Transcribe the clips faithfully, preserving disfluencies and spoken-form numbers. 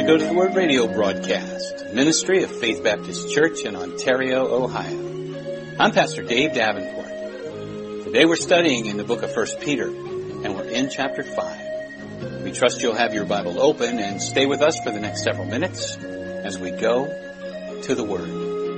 Go to the Word radio broadcast, ministry of Faith Baptist Church in Ontario, Ohio. I'm Pastor Dave Davenport. Today we're studying in the book of First Peter, and we're in chapter five. We trust you'll have your Bible open and stay with us for the next several minutes as we go to the Word.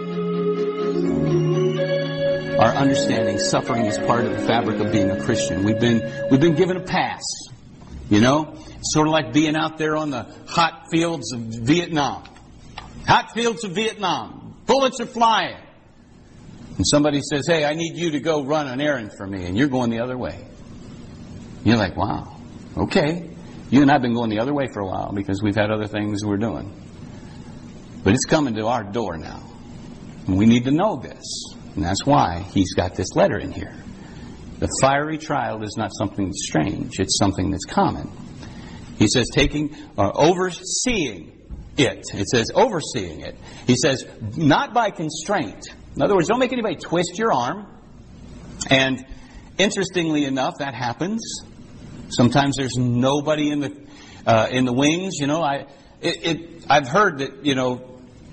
Our understanding, suffering is part of the fabric of being a Christian. We've been we've been given a pass, you know. Sort of like being out there on the hot fields of Vietnam. Hot fields of Vietnam. Bullets are flying. And somebody says, hey, I need you to go run an errand for me. And you're going the other way. You're like, wow, okay. You and I have been going the other way for a while because we've had other things we're doing. But it's coming to our door now. And we need to know this. And that's why he's got this letter in here. The fiery trial is not something that's strange. It's something that's common. He says taking or overseeing it. It says overseeing it. He says not by constraint. In other words, don't make anybody twist your arm. And interestingly enough, that happens. Sometimes there's nobody in the uh, in the wings. You know, I it, it I've heard that you know.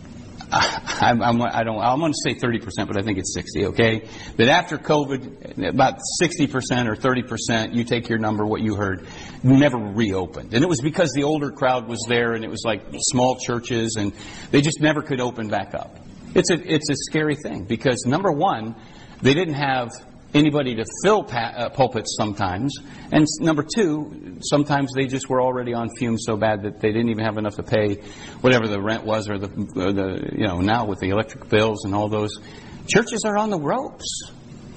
I'm, I'm, I don't. I'm going to say thirty percent, but I think it's sixty. Okay, that after COVID, about sixty percent or thirty percent, you take your number, what you heard, never reopened, and it was because the older crowd was there, and it was like small churches, and they just never could open back up. It's a it's a scary thing because number one, they didn't have anybody to fill pa- uh, pulpits sometimes, and number two, sometimes they just were already on fumes so bad that they didn't even have enough to pay whatever the rent was or the, or the you know, now with the electric bills and all those. Churches are on the ropes.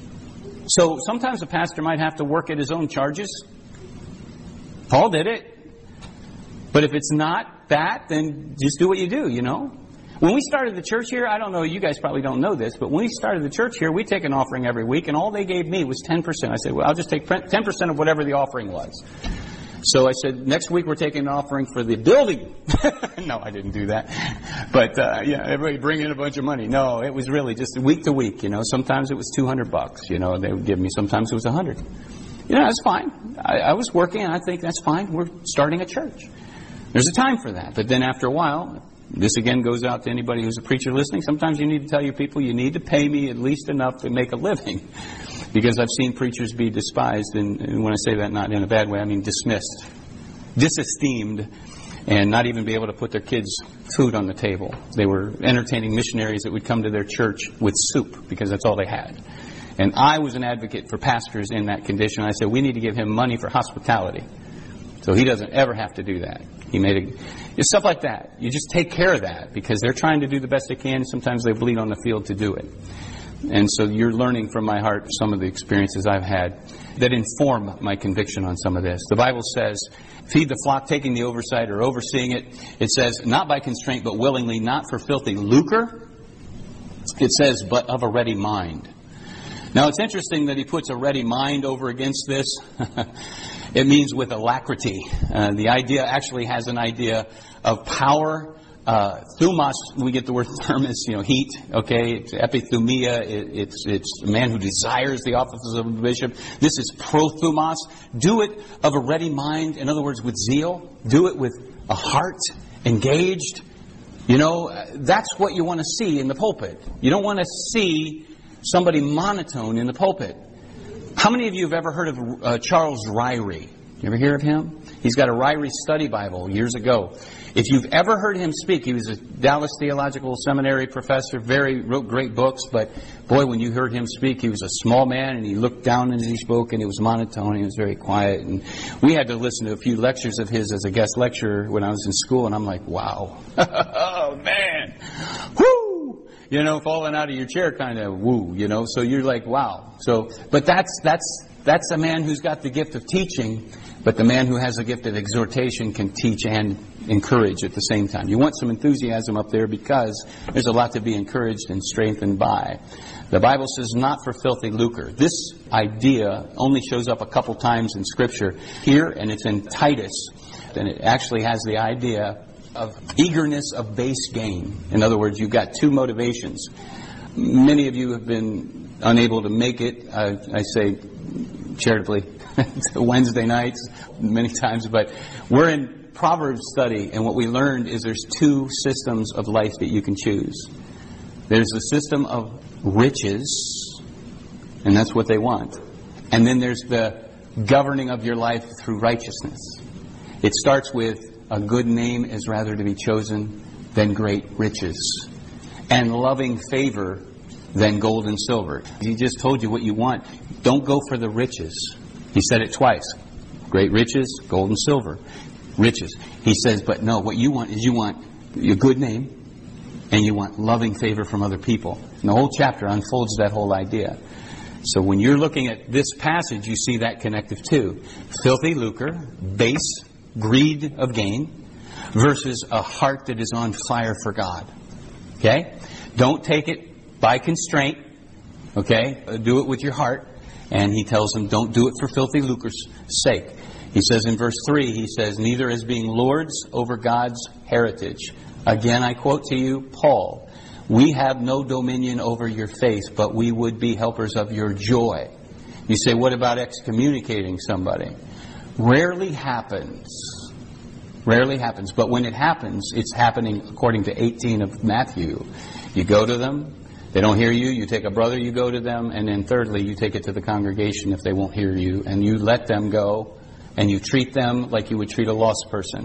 So sometimes a pastor might have to work at his own charges. Paul did it. But if it's not that, then just do what you do, you know. When we started the church here, I don't know, you guys probably don't know this, but when we started the church here, we take an offering every week, and all they gave me was ten percent. I said, well, I'll just take ten percent of whatever the offering was. So I said, next week we're taking an offering for the building. No, I didn't do that. But, uh, yeah, everybody bring in a bunch of money. No, it was really just week to week, you know. Sometimes it was two hundred bucks, you know, they would give me. Sometimes it was one hundred. You know, that's fine. I, I was working, and I think that's fine. We're starting a church. There's a time for that. But then after a while, this again goes out to anybody who's a preacher listening. Sometimes you need to tell your people, you need to pay me at least enough to make a living. Because I've seen preachers be despised, and, and when I say that not in a bad way, I mean dismissed, disesteemed, and not even be able to put their kids' food on the table. They were entertaining missionaries that would come to their church with soup because that's all they had. And I was an advocate for pastors in that condition. I said, we need to give him money for hospitality so he doesn't ever have to do that. He made a, it's stuff like that. You just take care of that because they're trying to do the best they can. Sometimes they bleed on the field to do it. And so you're learning from my heart some of the experiences I've had that inform my conviction on some of this. The Bible says, feed the flock, taking the oversight or overseeing it. It says, not by constraint, but willingly, not for filthy lucre. It says, but of a ready mind. Now it's interesting that he puts a ready mind over against this. It means with alacrity. Uh, the idea actually has an idea of power. Uh, thumos, we get the word thermos, you know, heat, okay? It's epithumia, it, it's it's a man who desires the offices of a bishop. This is prothumos. Do it of a ready mind, in other words, with zeal. Do it with a heart engaged. You know, that's what you want to see in the pulpit. You don't want to see somebody monotone in the pulpit. How many of you have ever heard of uh, Charles Ryrie? You ever hear of him? He's got a Ryrie study Bible years ago. If you've ever heard him speak, he was a Dallas Theological Seminary professor, very wrote great books, but boy, when you heard him speak, he was a small man and he looked down as he spoke and it was monotone, he was very quiet. And we had to listen to a few lectures of his as a guest lecturer when I was in school, and I'm like, wow. Oh, man. Woo! You know, falling out of your chair kind of woo, you know, so you're like, wow. So, but that's, that's, that's a man who's got the gift of teaching. But the man who has the gift of exhortation can teach and encourage at the same time. You want some enthusiasm up there because there's a lot to be encouraged and strengthened by. The Bible says not for filthy lucre. This idea only shows up a couple times in Scripture here, and it's in Titus. And it actually has the idea of eagerness of base gain. In other words, you've got two motivations. Many of you have been unable to make it, uh, I say charitably, Wednesday nights many times, but we're in Proverbs study, and what we learned is there's two systems of life that you can choose. There's the system of riches, and that's what they want. And then there's the governing of your life through righteousness. It starts with a good name is rather to be chosen than great riches, and loving favor than gold and silver. He just told you what you want. Don't go for the riches. He said it twice. Great riches, gold and silver. Riches. He says, but no, what you want is you want a good name, and you want loving favor from other people. And the whole chapter unfolds that whole idea. So when you're looking at this passage, you see that connective too. Filthy lucre, base, greed of gain, versus a heart that is on fire for God. Okay? Don't take it by constraint. Okay? Do it with your heart. And he tells them, don't do it for filthy lucre's sake. He says in verse three, he says, neither as being lords over God's heritage. Again, I quote to you, Paul, we have no dominion over your faith, but we would be helpers of your joy. You say, what about excommunicating somebody? Rarely happens. Rarely happens. But when it happens, it's happening according to eighteen of Matthew. You go to them. They don't hear you. You take a brother, you go to them. And then thirdly, you take it to the congregation if they won't hear you. And you let them go. And you treat them like you would treat a lost person.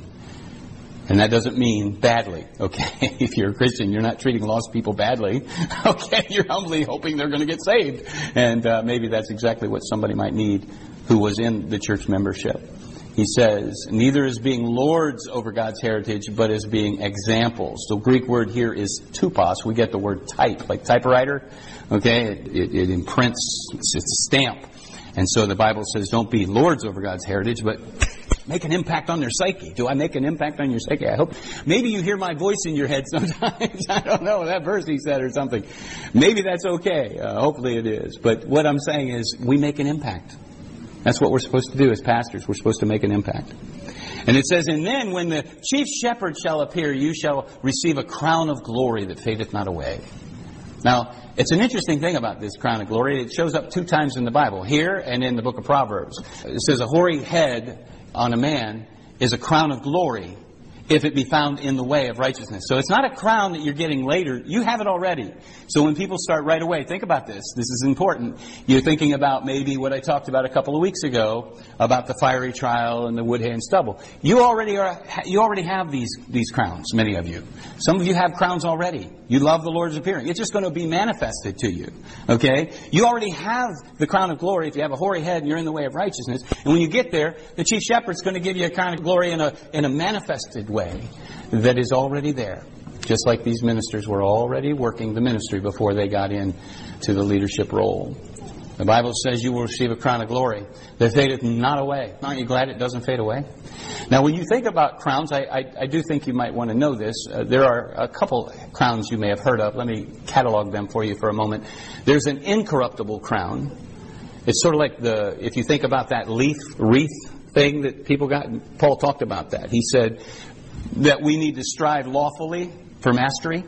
And that doesn't mean badly, okay? If you're a Christian, you're not treating lost people badly, okay? You're humbly hoping they're going to get saved. And uh, maybe that's exactly what somebody might need who was in the church membership. He says, neither as being lords over God's heritage, but as being examples. The Greek word here is tupos. We get the word type, like typewriter, okay? It, it, it imprints, it's, it's a stamp. And so the Bible says, don't be lords over God's heritage, but make an impact on their psyche. Do I make an impact on your psyche? I hope. Maybe you hear my voice in your head sometimes. I don't know, that verse he said or something. Maybe that's okay. Uh, hopefully it is. But what I'm saying is we make an impact. That's what we're supposed to do as pastors. We're supposed to make an impact. And it says, and then when the chief shepherd shall appear, you shall receive a crown of glory that fadeth not away. Now, it's an interesting thing about this crown of glory. It shows up two times in the Bible, here and in the book of Proverbs. It says a hoary head on a man is a crown of glory if it be found in the way of righteousness. So it's not a crown that you're getting later. You have it already. So when people start right away, think about this. This is important. You're thinking about maybe what I talked about a couple of weeks ago about the fiery trial and the wood, hay, and stubble. You already are. You already have these these crowns, many of you. Some of you have crowns already. You love the Lord's appearing. It's just going to be manifested to you. Okay? You already have the crown of glory if you have a hoary head and you're in the way of righteousness. And when you get there, the chief shepherd's going to give you a crown of glory in a in a manifested way that is already there. Just like these ministers were already working the ministry before they got in to the leadership role. The Bible says you will receive a crown of glory that fadeth not away. Aren't you glad it doesn't fade away? Now, when you think about crowns, I, I, I do think you might want to know this. Uh, there are a couple crowns you may have heard of. Let me catalog them for you for a moment. There's an incorruptible crown. It's sort of like the, if you think about that leaf, wreath thing that people got, Paul talked about that. He said that we need to strive lawfully for mastery.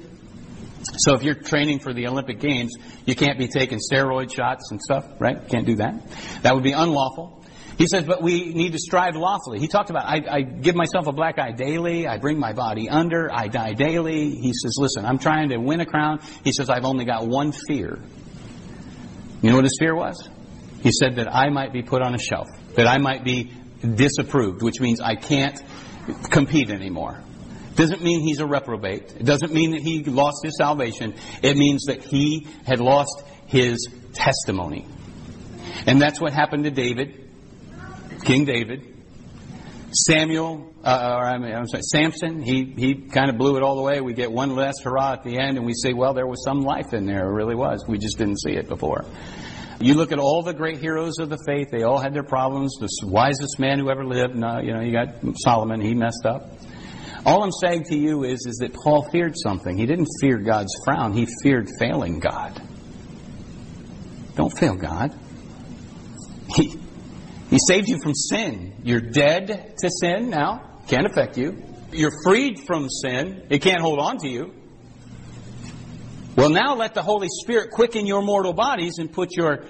So if you're training for the Olympic Games, you can't be taking steroid shots and stuff, right? Can't do that. That would be unlawful. He says, but we need to strive lawfully. He talked about, I, I give myself a black eye daily. I bring my body under. I die daily. He says, listen, I'm trying to win a crown. He says, I've only got one fear. You know what his fear was? He said that I might be put on a shelf, that I might be disapproved, which means I can't compete anymore. Doesn't mean he's a reprobate. It doesn't mean that he lost his salvation. It means that he had lost his testimony. And that's what happened to David, King David. Samuel, uh, or I mean, I'm sorry, Samson, he, he kind of blew it all the way. We get one last hurrah at the end and we say, well, there was some life in there. It really was. We just didn't see it before. You look at all the great heroes of the faith. They all had their problems. The wisest man who ever lived, no, you know, you got Solomon. He messed up. All I'm saying to you is, is that Paul feared something. He didn't fear God's frown. He feared failing God. Don't fail God. He, he saved you from sin. You're dead to sin now. Can't affect you. You're freed from sin. It can't hold on to you. Well, now let the Holy Spirit quicken your mortal bodies and put your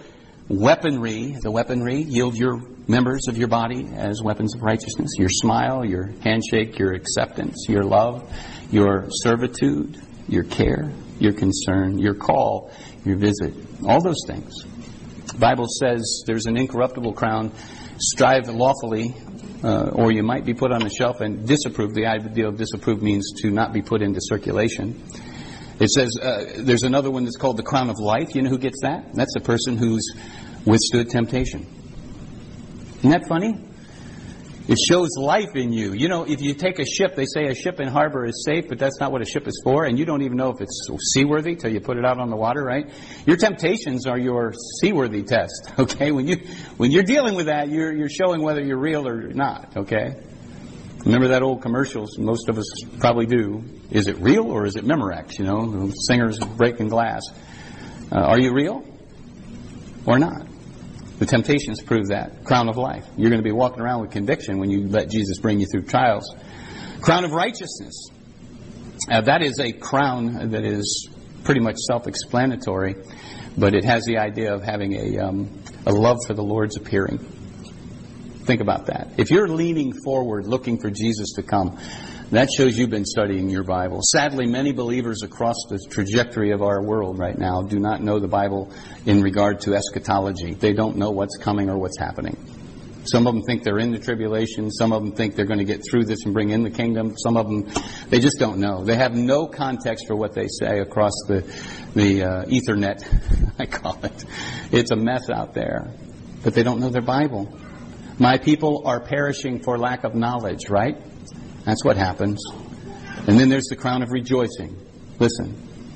weaponry, the weaponry, yield your members of your body as weapons of righteousness. Your smile, your handshake, your acceptance, your love, your servitude, your care, your concern, your call, your visit. All those things. The Bible says there's an incorruptible crown. Strive lawfully, uh, or you might be put on a shelf and disapproved. The idea of disapproved means to not be put into circulation. It says uh, there's another one that's called the crown of life. You know who gets that? That's the person who's withstood temptation. Isn't that funny? It shows life in you. You know, if you take a ship, they say a ship in harbor is safe, but that's not what a ship is for, and you don't even know if it's seaworthy till you put it out on the water, right? Your temptations are your seaworthy test, okay? When you when you're dealing with that, you're you're showing whether you're real or not, okay? Remember that old commercials? Most of us probably do. Is it real or is it Memorex? You know, the singers breaking glass. Uh, are you real or not? The temptations prove that. Crown of life. You're going to be walking around with conviction when you let Jesus bring you through trials. Crown of righteousness. Uh, that is a crown that is pretty much self-explanatory, but it has the idea of having a, um, a love for the Lord's appearing. Think about that. If you're leaning forward, looking for Jesus to come, that shows you've been studying your Bible. Sadly, many believers across the trajectory of our world right now do not know the Bible in regard to eschatology. They don't know what's coming or what's happening. Some of them think they're in the tribulation. Some of them think they're going to get through this and bring in the kingdom. Some of them, they just don't know. They have no context for what they say across the, the uh, Ethernet, I call it. It's a mess out there. But they don't know their Bible. My people are perishing for lack of knowledge, right? That's what happens. And then there's the crown of rejoicing. Listen.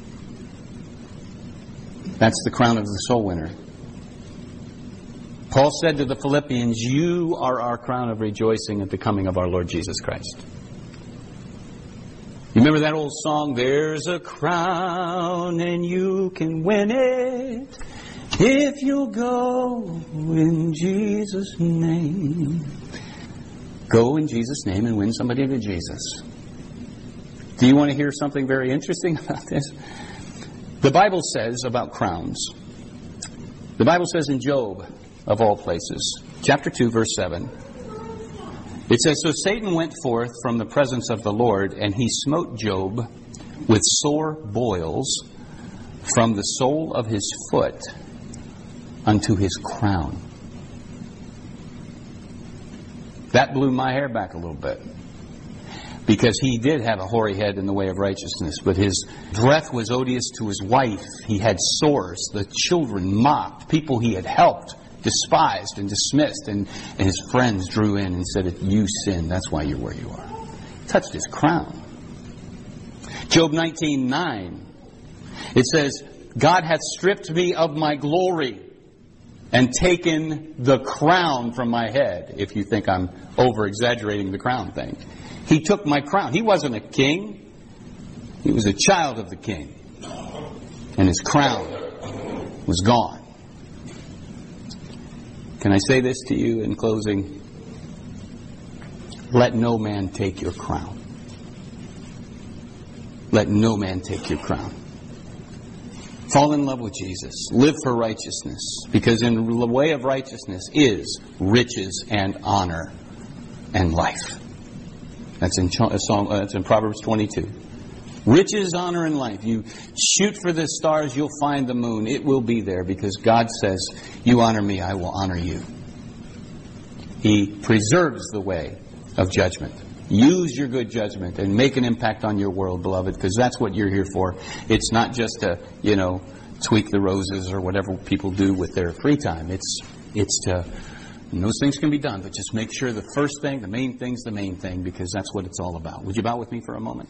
That's the crown of the soul winner. Paul said to the Philippians, you are our crown of rejoicing at the coming of our Lord Jesus Christ. You remember that old song, there's a crown and you can win it if you'll go in Jesus' name. Go in Jesus' name and win somebody to Jesus. Do you want to hear something very interesting about this? The Bible says about crowns. The Bible says in Job, of all places, chapter two, verse seven. It says, so Satan went forth from the presence of the Lord, and he smote Job with sore boils from the sole of his foot unto his crown. That blew my hair back a little bit. Because he did have a hoary head in the way of righteousness, but his breath was odious to his wife. He had sores. The children mocked. People he had helped despised and dismissed. And, and his friends drew in and said, you sinned. That's why you're where you are. Touched his crown. Job nineteen nine. It says, God hath stripped me of my glory and taken the crown from my head. If you think I'm over-exaggerating the crown thing. He took my crown. He wasn't a king. He was a child of the king. And his crown was gone. Can I say this to you in closing? Let no man take your crown. Let no man take your crown. Fall in love with Jesus. Live for righteousness. Because in the way of righteousness is riches and honor and life. That's in, that's in Proverbs twenty-two. Riches, honor, and life. You shoot for the stars, you'll find the moon. It will be there because God says, you honor me, I will honor you. He preserves the way of judgment. Use your good judgment and make an impact on your world, beloved, because that's what you're here for. It's not just to, you know, tweak the roses or whatever people do with their free time. It's it's to, and those things can be done, but just make sure the first thing, the main thing's the main thing, because that's what it's all about. Would you bow with me for a moment?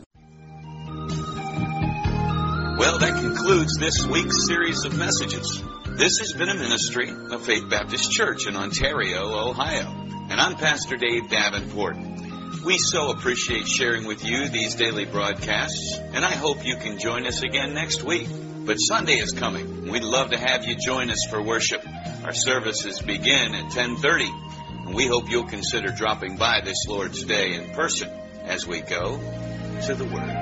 Well, that concludes this week's series of messages. This has been a ministry of Faith Baptist Church in Ontario, Ohio. And I'm Pastor Dave Davenport. We so appreciate sharing with you these daily broadcasts, and I hope you can join us again next week. But Sunday is coming. We'd love to have you join us for worship. Our services begin at ten thirty, and we hope you'll consider dropping by this Lord's Day in person as we go to the Word.